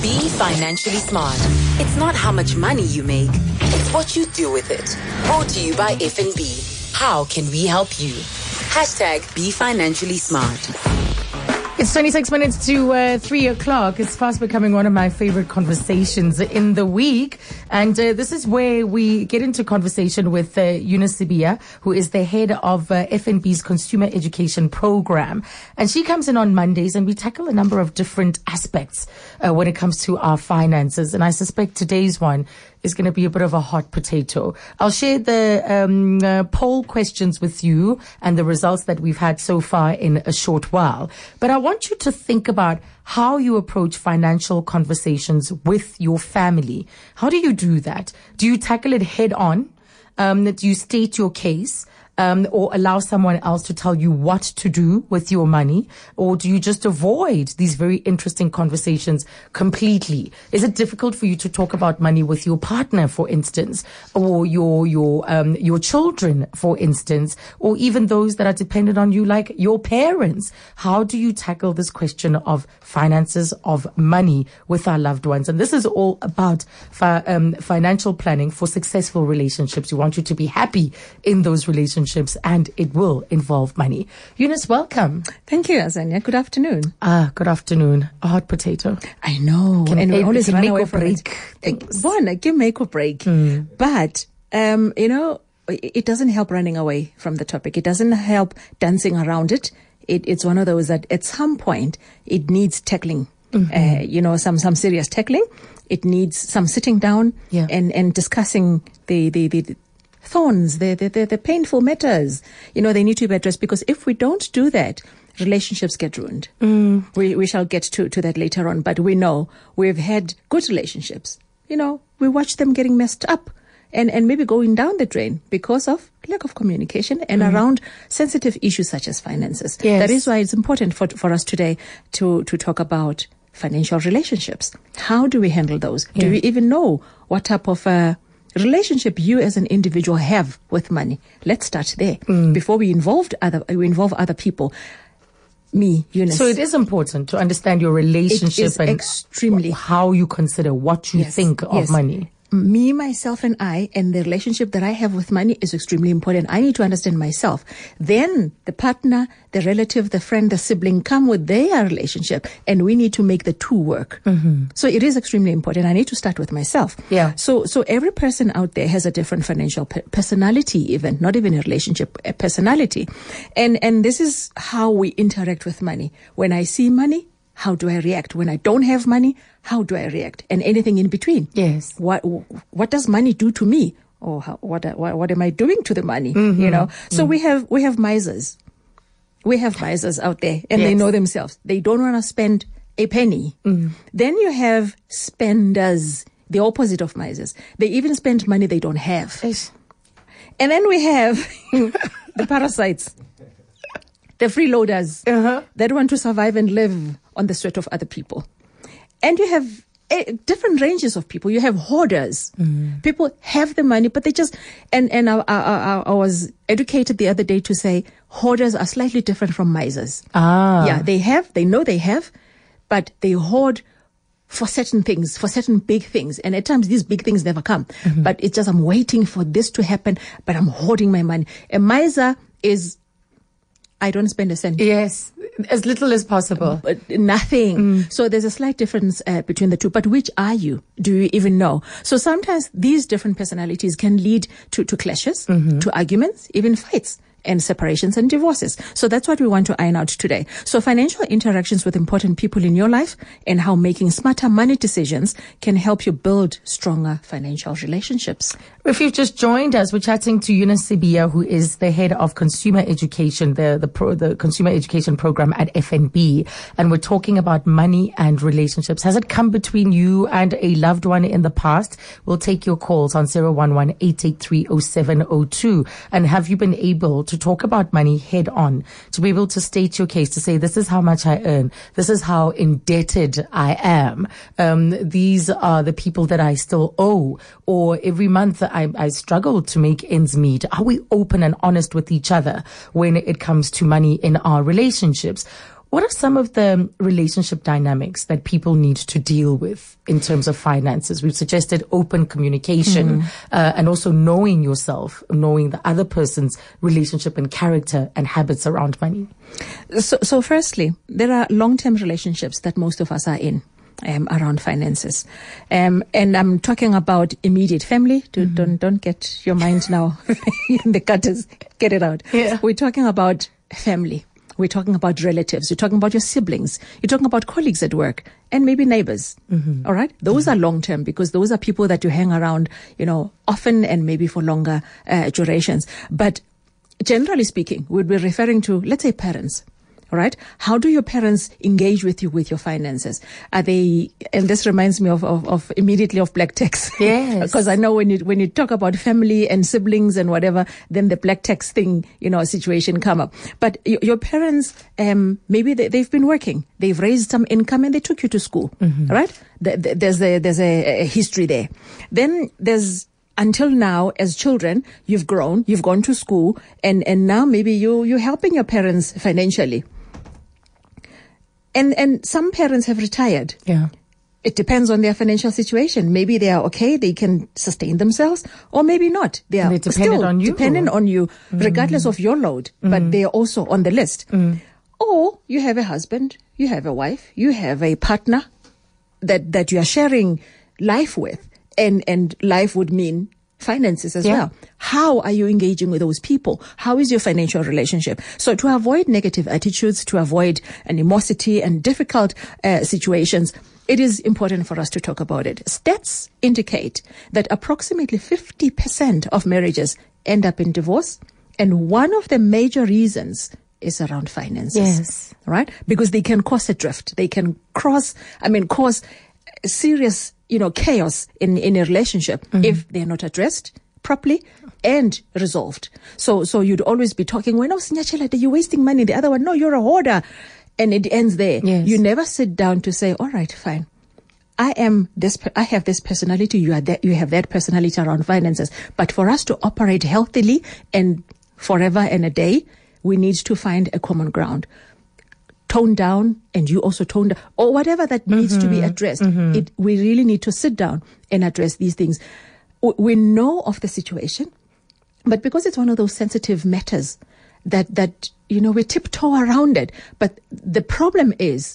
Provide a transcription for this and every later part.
Be financially smart. It's not how much money you make, it's what you do with it. Brought to you by FNB. How can we help you? Hashtag Be Financially Smart. It's 26 minutes to 3 o'clock. It's fast becoming one of my favorite conversations in the week. And this is where we get into conversation with Eunice Sibiya, who is the head of FNB's Consumer Education Program. And she comes in on Mondays and we tackle a number of different aspects when it comes to our finances. And I suspect today's one is going to be a bit of a hot potato. I'll share the poll questions with you and the results that we've had so far in a short while. But I want you to think about how you approach financial conversations with your family. How do you do that? Do you tackle it head on? Do you state your case? Or allow someone else to tell you what to do with your money? Or do you just avoid these very interesting conversations completely? Is it difficult for you to talk about money with your partner, for instance, or your children, for instance, or even those that are dependent on you, like your parents? How do you tackle this question of finances, of money with our loved ones? And this is all about financial planning for successful relationships. We want you to be happy in those relationships, and it will involve money. Eunice, welcome. Thank you, Azania. Good afternoon. Good afternoon. A hot potato. I know. And we always run make away or from break it. things. One, can make or break. But, it doesn't help running away from the topic. It doesn't help dancing around it. It's one of those that at some point it needs tackling. Some serious tackling. It needs some sitting down and discussing the thorns, the painful matters. They need to be addressed, because if we don't do that, relationships get ruined. We shall get to that later on, but we know we've had good relationships. We watch them getting messed up and maybe going down the drain because of lack of communication and around sensitive issues such as finances. Yes. That is why it's important for us today to talk about financial relationships. How do we handle those? Do we even know what type of relationship you as an individual have with money? Let's start there before we involve other people. Me, Eunice. So it is important to understand your relationship and extremely how you consider what you think of money. Me, myself, and I, and the relationship that I have with money is extremely important. I need to understand myself. Then the partner, the relative, the friend, the sibling come with their relationship, and we need to make the two work. So it is extremely important. I need to start with myself. Yeah. So every person out there has a different financial personality, even not even a relationship, a personality, and this is how we interact with money. When I see money, how do I react? When I don't have money, how do I react? And anything in between. Yes. What does money do to me? Or what am I doing to the money? So we have misers. We have misers out there, and they know themselves. They don't want to spend a penny. Then you have spenders, the opposite of misers. They even spend money they don't have. Yes. And then we have the parasites. The freeloaders that want to survive and live on the sweat of other people. And you have different ranges of people. You have hoarders. People have the money, but they just, and I was educated the other day to say hoarders are slightly different from misers. Yeah, they know they have, but they hoard for certain things, for certain big things. And at times these big things never come. But it's just, I'm waiting for this to happen, but I'm hoarding my money. A miser is, I don't spend a cent. Yes, as little as possible. But nothing. So there's a slight difference between the two. But which are you? Do you even know? So sometimes these different personalities can lead to clashes, to arguments, even fights, and separations and divorces. So that's what we want to iron out today. So financial interactions with important people in your life and how making smarter money decisions can help you build stronger financial relationships. If you've just joined us, we're chatting to Eunice Sibiya, who is the head of consumer education, the consumer education program at FNB. And we're talking about money and relationships. Has it come between you and a loved one in the past? We'll take your calls on 011-883-0702. And have you been able to talk about money head on, to be able to state your case, to say, this is how much I earn, this is how indebted I am, these are the people that I still owe, or every month I struggle to make ends meet? Are we open and honest with each other when it comes to money in our relationships? What are some of the relationship dynamics that people need to deal with in terms of finances? We've suggested open communication and also knowing yourself, knowing the other person's relationship and character and habits around money. So firstly, there are long-term relationships that most of us are in. Around finances, and I'm talking about immediate family. Don't get your mind now in the gutters. Get it out. Yeah. We're talking about family. We're talking about relatives. You're talking about your siblings. You're talking about colleagues at work and maybe neighbors. All right. Those are long term because those are people that you hang around, often and maybe for longer durations. But generally speaking, we'd be referring to, let's say, parents. All right. How do your parents engage with you with your finances? Are they? And this reminds me of immediately of black tax. Yes. Because I know when you talk about family and siblings and whatever, then the black tax thing, situation come up. But your parents, maybe they've been working, they've raised some income, and they took you to school. All right. There's a history there. Then there's. Until now, as children, you've grown, you've gone to school, and now maybe you're helping your parents financially. And some parents have retired. Yeah. It depends on their financial situation. Maybe they are okay, they can sustain themselves, or maybe not. They are still dependent on you, regardless of your load, but they are also on the list. Or you have a husband, you have a wife, you have a partner that you are sharing life with. And life would mean finances as well. How are you engaging with those people? How is your financial relationship? So to avoid negative attitudes, to avoid animosity and difficult situations, it is important for us to talk about it. Stats indicate that approximately 50% of marriages end up in divorce. And one of the major reasons is around finances. Yes. Right? Because they can cause a drift. They can cause serious chaos in a relationship if they're not addressed properly and resolved. So you'd always be talking, well, no, Sinyachelade, you're wasting money. The other one, no, you're a hoarder. And it ends there. Yes. You never sit down to say, all right, fine. I have this personality. You have that personality around finances. But for us to operate healthily and forever and a day, we need to find a common ground. Tone down, and you also tone down, or whatever that needs to be addressed. We really need to sit down and address these things. We know of the situation, but because it's one of those sensitive matters that we tiptoe around it. But the problem is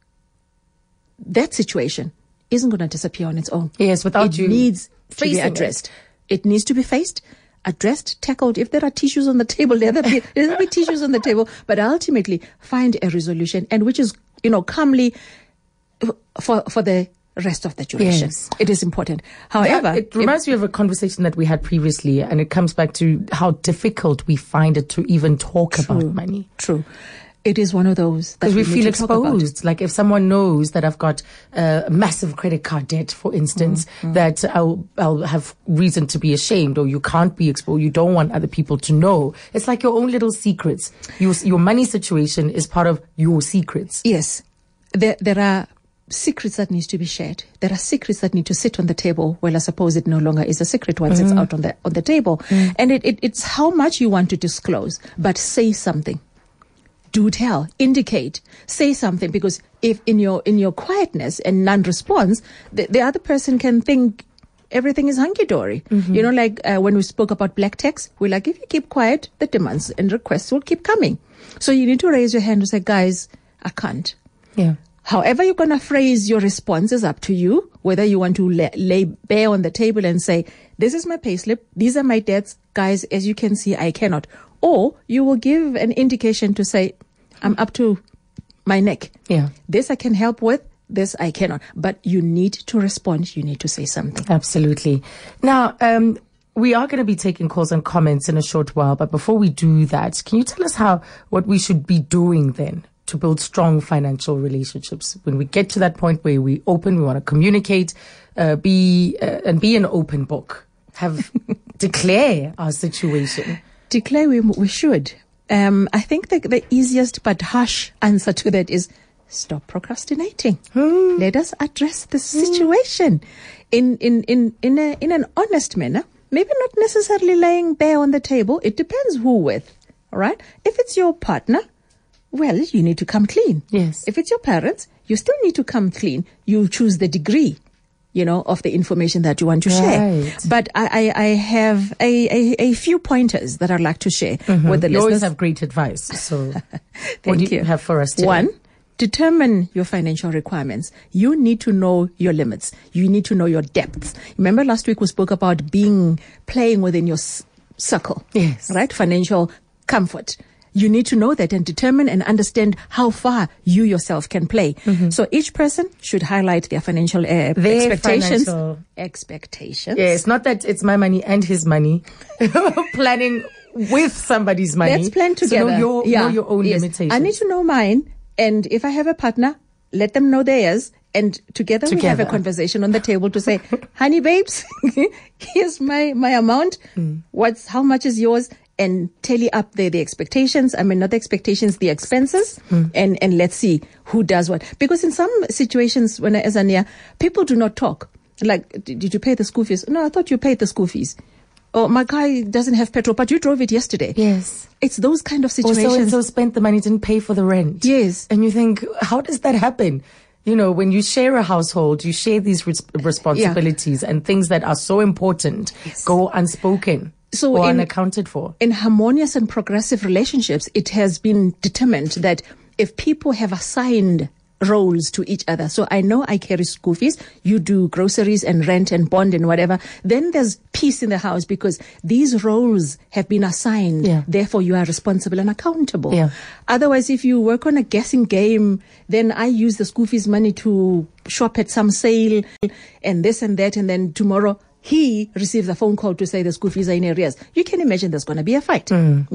that situation isn't going to disappear on its own. Yes, without you. It needs to be facing addressed. It needs to be faced, addressed, tackled. If there are tissues on the table, there'll be tissues on the table, but ultimately find a resolution, and which is, calmly for the rest of the duration. Yes. It is important. However, it reminds me of a conversation that we had previously, and it comes back to how difficult we find it to even talk about money. True. It is one of those that because we feel need to talk about. exposed. Like if someone knows that I've got massive credit card debt, for instance, that I'll have reason to be ashamed, or you can't be exposed. You don't want other people to know. It's like your own little secrets. Your money situation is part of your secrets. Yes, there are secrets that needs to be shared. There are secrets that need to sit on the table. Well, I suppose it no longer is a secret once it's out on the table, and it's how much you want to disclose, but say something. Do tell, indicate, say something, because if in your quietness and non-response, the other person can think everything is hunky-dory. Like when we spoke about black tax, we're like, if you keep quiet, the demands and requests will keep coming. So you need to raise your hand and say, guys, I can't. Yeah. However you're going to phrase your response is up to you, whether you want to lay bare on the table and say, this is my payslip, these are my debts, guys, as you can see, I cannot. Or you will give an indication to say, I'm up to my neck. Yeah. This I can help with, this I cannot. But you need to respond. You need to say something. Absolutely. Now, we are going to be taking calls and comments in a short while. But before we do that, can you tell us what we should be doing then to build strong financial relationships? When we get to that point where we want to communicate, be an open book, declare our situation. Declare we should. I think the easiest but harsh answer to that is stop procrastinating. Let us address the situation in an honest manner. Maybe not necessarily laying bare on the table. It depends who with. All right. If it's your partner, well, you need to come clean. Yes. If it's your parents, you still need to come clean. You choose the degree, of the information that you want to share. But I have a few pointers that I'd like to share with the listeners. You always have great advice. So what do you have for us today? One, determine your financial requirements. You need to know your limits. You need to know your depths. Remember last week we spoke about playing within your circle. Yes. Right? Financial comfort. You need to know that and determine and understand how far you yourself can play. So each person should highlight their financial expectations. Expectations. Yes, not that it's my money and his money. Planning with somebody's money. Let's plan together. So know your own limitations. I need to know mine. And if I have a partner, let them know theirs. And together we have a conversation on the table to say, honey, babes, here's my amount. How much is yours? And tally up the expectations. I mean, not the expectations, the expenses. And let's see who does what. Because in some situations, as Ania, people do not talk. Like, did you pay the school fees? No, I thought you paid the school fees. Oh, my guy doesn't have petrol, but you drove it yesterday. Yes. It's those kind of situations. Or so-and-so spent the money, didn't pay for the rent. Yes. And you think, how does that happen? When you share a household, you share these responsibilities and things that are so important go unspoken. Or unaccounted for. In harmonious and progressive relationships, it has been determined that if people have assigned roles to each other, so I know I carry school fees, you do groceries and rent and bond and whatever, then there's peace in the house because these roles have been assigned. Therefore, you are responsible and accountable. Otherwise, if you work on a guessing game, then I use the school fees money to shop at some sale and this and that, and then tomorrow he receives a phone call to say the school fees are in arrears. You can imagine there's going to be a fight,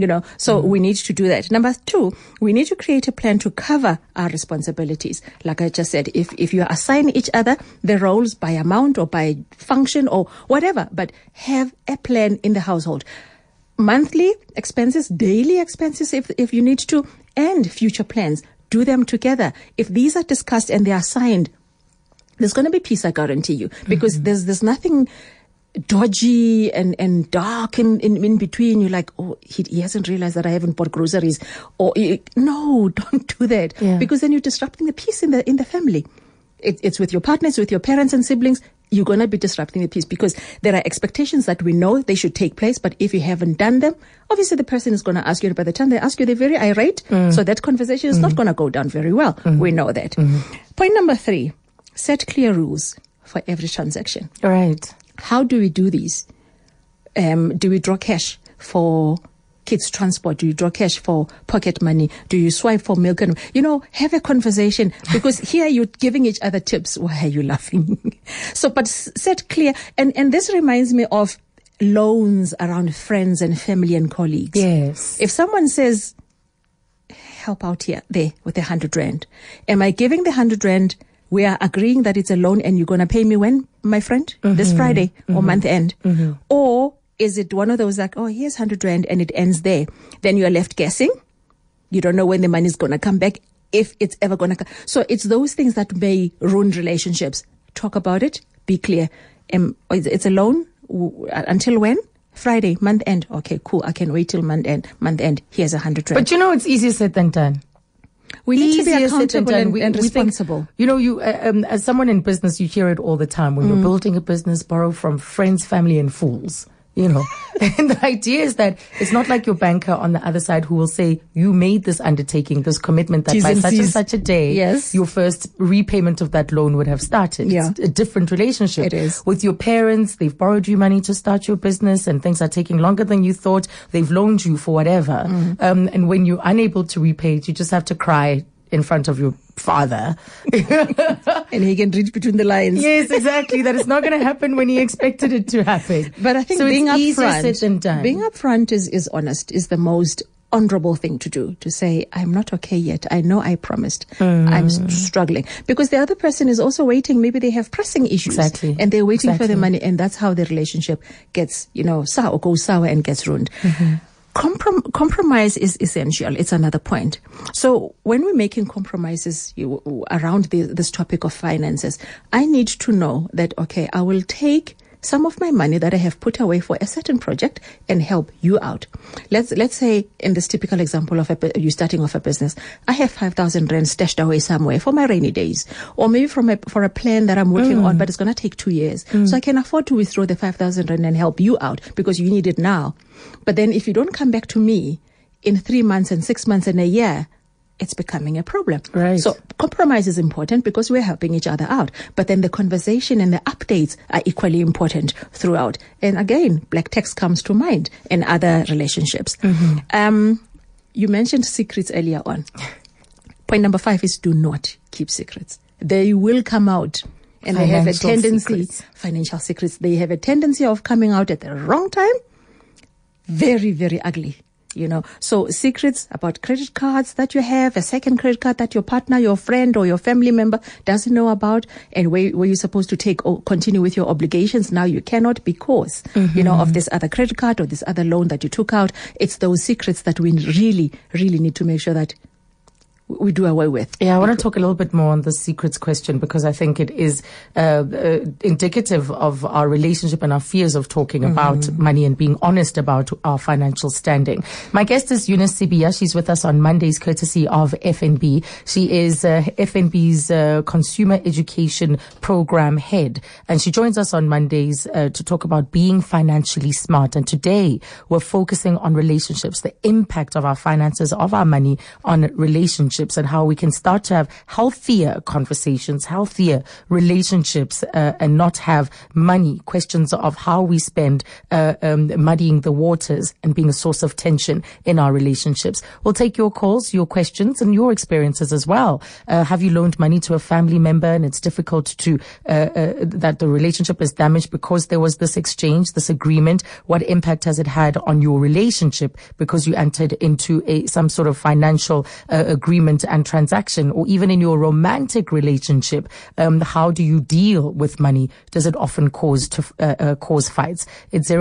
So we need to do that. Number 2, we need to create a plan to cover our responsibilities. Like I just said, if you assign each other the roles by amount or by function or whatever, but have a plan in the household. Monthly expenses, daily expenses if you need to, and future plans. Do them together. If these are discussed and they are signed, there's going to be peace, I guarantee you, because there's nothing dodgy and dark in between. You're like, oh, he hasn't realized that I haven't bought groceries. Or no, don't do that, because then you're disrupting the peace in the family. It's with your partners, with your parents and siblings. You're going to be disrupting the peace because there are expectations that we know they should take place. But if you haven't done them, obviously the person is going to ask you. By the time they ask you, they're very irate. So that conversation is not going to go down very well. We know that. Point number 3, set clear rules for every transaction. All right. How do we do these? Do we draw cash for kids' transport? Do you draw cash for pocket money? Do you swipe for milk? And have a conversation, because here you're giving each other tips. Why are you laughing? But set clear. And this reminds me of loans around friends and family and colleagues. Yes. If someone says, help out there with 100 Rand, am I giving the 100 Rand? We are agreeing that it's a loan and you're going to pay me when, my friend? This Friday or month end? Or is it one of those like, oh, here's 100 Rand and it ends there? Then you are left guessing. You don't know when the money is going to come back, if it's ever going to come. So it's those things that may ruin relationships. Talk about it. Be clear. It's a loan. Until when? Friday, month end. Okay, cool. I can wait till month end. Here's 100 Rand. But it's easier said than done. We need to be accountable and responsible. Think, as someone in business, you hear it all the time. When you're building a business, borrow from friends, family, and fools. And the idea is that it's not like your banker on the other side who will say, you made this undertaking, this commitment that by such and such a day, your first repayment of that loan would have started. It's a different relationship. It is. With your parents, they've borrowed you money to start your business and things are taking longer than you thought. They've loaned you for whatever. And when you're unable to repay it, you just have to cry in front of your father. And he can read between the lines. Yes, exactly. That is not going to happen when he expected it to happen. But I think being upfront is honest, is the most honorable thing to do, to say, I'm not okay yet. I know I promised. I'm struggling. Because the other person is also waiting. Maybe they have pressing issues. Exactly. And they're waiting for the money. And that's how the relationship gets, goes sour and gets ruined. Compromise is essential. It's another point. So when we're making compromises around this topic of finances, I need to know that, okay, I will take some of my money that I have put away for a certain project and help you out. Let's say in this typical example of you starting off a business, I have 5,000 rand stashed away somewhere for my rainy days, or maybe for a plan that I'm working on, but it's going to take 2 years. So I can afford to withdraw the 5,000 rand and help you out because you need it now. But then if you don't come back to me in 3 months and 6 months and a year, it's becoming a problem. Right. So compromise is important because we're helping each other out. But then the conversation and the updates are equally important throughout. And again, black text comes to mind in other relationships. You mentioned secrets earlier on. Point number 5 is do not keep secrets. They will come out. And they have a tendency, financial secrets, they have a tendency of coming out at the wrong time. Very, very ugly. So secrets about credit cards that you have, a second credit card that your partner, your friend, or your family member doesn't know about, and where you're supposed to take or continue with your obligations. Now you cannot because, of this other credit card or this other loan that you took out. It's those secrets that we really, really need to make sure that we do away with. Yeah, I want to talk a little bit more on the secrets question because I think it is indicative of our relationship and our fears of talking about money and being honest about our financial standing. My guest is Eunice Sibiya. She's with us on Mondays courtesy of FNB. She is FNB's Consumer Education Program Head, and she joins us on Mondays to talk about being financially smart. And today we're focusing on relationships, the impact of our finances, of our money on relationships, and how we can start to have healthier conversations, healthier relationships, and not have money questions of how we spend muddying the waters and being a source of tension in our relationships. We'll take your calls, your questions, and your experiences as well. Have you loaned money to a family member and it's difficult to that the relationship is damaged because there was this exchange, this agreement? What impact has it had on your relationship because you entered into some sort of financial agreement and transaction? Or even in your romantic relationship, how do you deal with money? Does it often cause fights? It's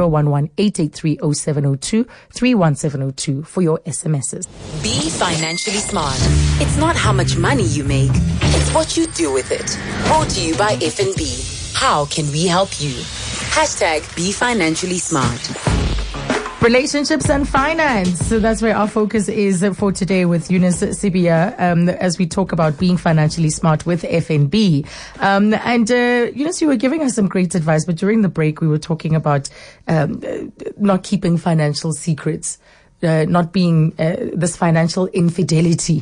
011-883-0702, 31702 for your SMSs. Be financially smart. It's not how much money you make, it's what you do with it. Brought to you by FNB. How can we help you? Hashtag Be Financially Smart. Relationships and finance. So that's where our focus is for today with Eunice Sibiya, as we talk about being financially smart with FNB. Eunice, you were giving us some great advice, but during the break we were talking about not keeping financial secrets. Not being this financial infidelity.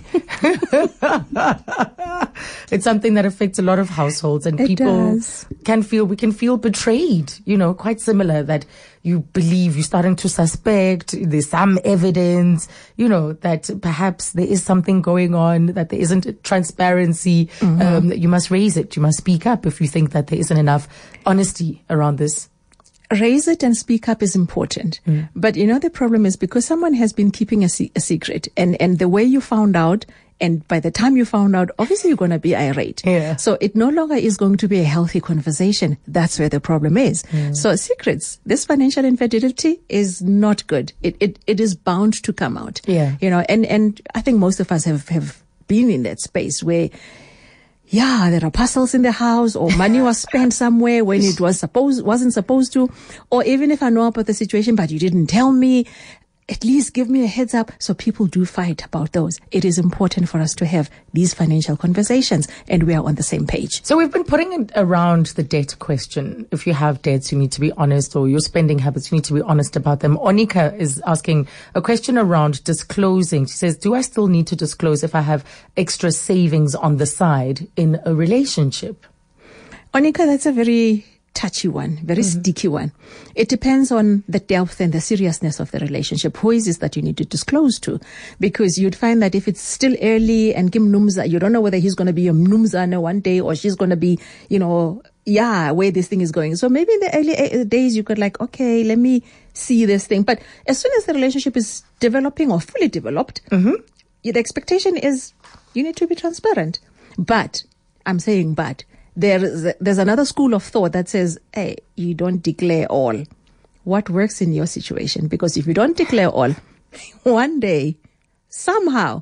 It's something that affects a lot of households, and people can feel betrayed, quite similar, that you believe, you're starting to suspect, there's some evidence, that perhaps there is something going on, that there isn't transparency. You must raise it. You must speak up if you think that there isn't enough honesty around this. Raise it and speak up is important. But the problem is because someone has been keeping a secret, and the way you found out, and by the time you found out, obviously you're going to be irate. Yeah. So it no longer is going to be a healthy conversation. That's where the problem is. So secrets, this financial infidelity is not good. It is bound to come out. Yeah. And I think most of us have been in that space where, there are parcels in the house, or money was spent somewhere when it wasn't supposed to, or even if I know about the situation, but you didn't tell me, at least give me a heads up. So people do fight about those. It is important for us to have these financial conversations, and we are on the same page. So we've been putting it around the debt question. If you have debts, you need to be honest, or your spending habits, you need to be honest about them. Onika is asking a question around disclosing. She says, do I still need to disclose if I have extra savings on the side in a relationship? Onika, that's a very touchy one, very sticky one. It depends on the depth and the seriousness of the relationship. Who is it that you need to disclose to? Because you'd find that if it's still early and Kim Numza, you don't know whether he's going to be a Numza one day, or she's going to be, where this thing is going. So maybe in the early days you could okay, let me see this thing. But as soon as the relationship is developing or fully developed, the expectation is you need to be transparent. But, I'm saying but, there's another school of thought that says, hey, you don't declare all. What works in your situation? Because if you don't declare all, one day, somehow,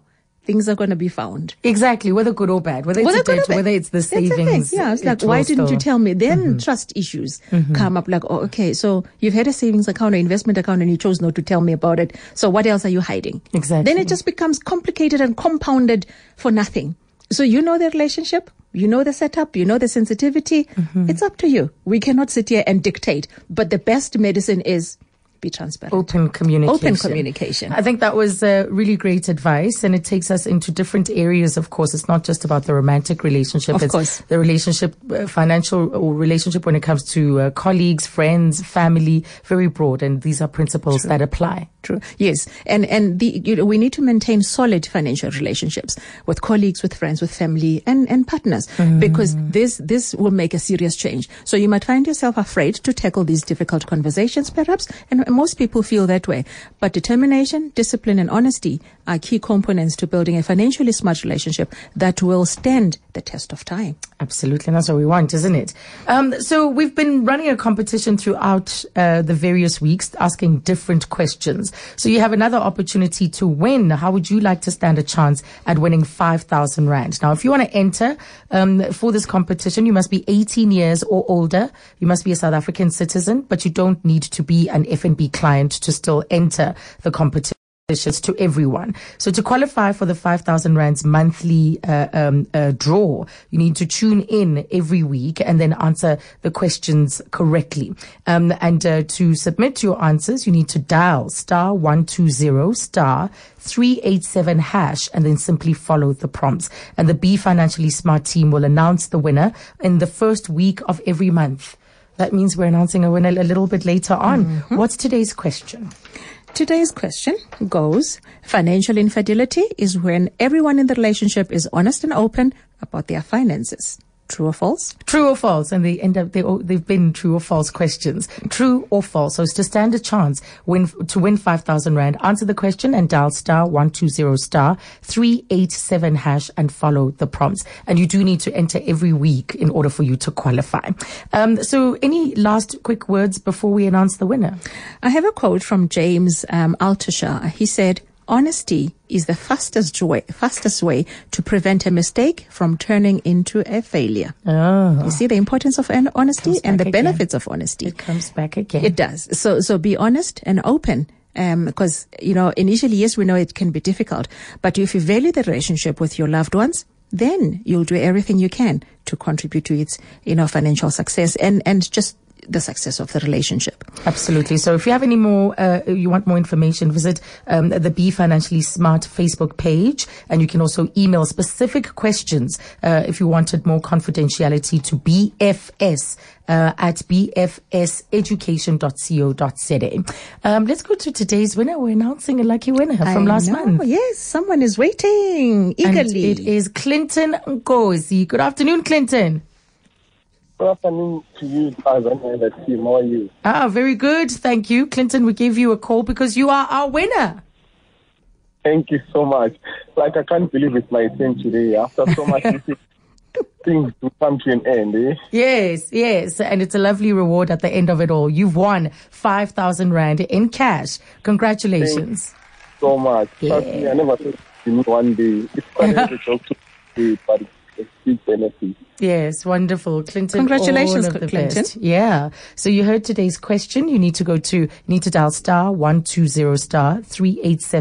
things are going to be found. Exactly, whether good or bad, whether it's a debt, whether it's the savings. Yeah, it's like, why didn't you tell me? Then trust issues come up, like, oh, okay, so you've had a savings account or investment account and you chose not to tell me about it. So what else are you hiding? Exactly. Then it just becomes complicated and compounded for nothing. So you know the relationship, you know the setup, you know the sensitivity. It's up to you. We cannot sit here and dictate. But the best medicine is be transparent. Open communication. I think that was really great advice, and it takes us into different areas. Of course, it's not just about the romantic relationship. It's the relationship, financial or relationship when it comes to colleagues, friends, family, very broad. And these are principles that apply. True. Yes. And we need to maintain solid financial relationships with colleagues, with friends, with family and partners, because this will make a serious change. So you might find yourself afraid to tackle these difficult conversations, perhaps, and most people feel that way. But determination, discipline, and honesty are key components to building a financially smart relationship that will stand the test of time. Absolutely. And that's what we want, isn't it? So we've been running a competition throughout the various weeks, asking different questions. So you have another opportunity to win. How would you like to stand a chance at winning 5,000 Rand? Now, if you want to enter for this competition, you must be 18 years or older. You must be a South African citizen, but you don't need to be an FNB client to still enter the competition. To everyone. So to qualify for the 5,000 Rands monthly draw, you need to tune in every week and then answer the questions correctly. And to submit your answers, you need to dial *120 *387 hash and then simply follow the prompts. And the Be Financially Smart team will announce the winner in the first week of every month. That means we're announcing a winner a little bit later on. What's today's question? Today's question goes, financial infidelity is when everyone in the relationship is honest and open about their finances. True or false? True or false? And they've been true or false questions. True or false? So it's to stand a chance to win 5,000 Rand. Answer the question and dial *120 *387 hash and follow the prompts. And you do need to enter every week in order for you to qualify. So any last quick words before we announce the winner? I have a quote from James Altucher. He said, honesty is the fastest way to prevent a mistake from turning into a failure. Oh. You see the importance of honesty and the benefits of honesty. It comes back again. It does. So be honest and open. Because, initially, yes, we know it can be difficult, but if you value the relationship with your loved ones, then you'll do everything you can to contribute to its, financial success and just the success of the relationship. Absolutely. So if you have any more, you want more information, visit the Be Financially Smart Facebook page, and you can also email specific questions if you wanted more confidentiality to BFS at bfseducation.co.za. Let's go to today's winner. We're announcing a lucky winner from last month. Yes, someone is waiting eagerly. And it is Clinton Nkosi. Good afternoon, Clinton. Good afternoon to you, guys, and the team. How are you? Very good. Thank you. Clinton, we gave you a call because you are our winner. Thank you so much. I can't believe it's my turn today. After so much, things to come to an end, eh? Yes. And it's a lovely reward at the end of it all. You've won 5,000 Rand in cash. Congratulations. Thank you so much. Yeah. I never thought in one day. It's funny to talk to you, but it's big benefit. Yes, wonderful. Clinton, congratulations, all of the Clinton. Best. Yeah. So you heard today's question. You need to dial *120 *387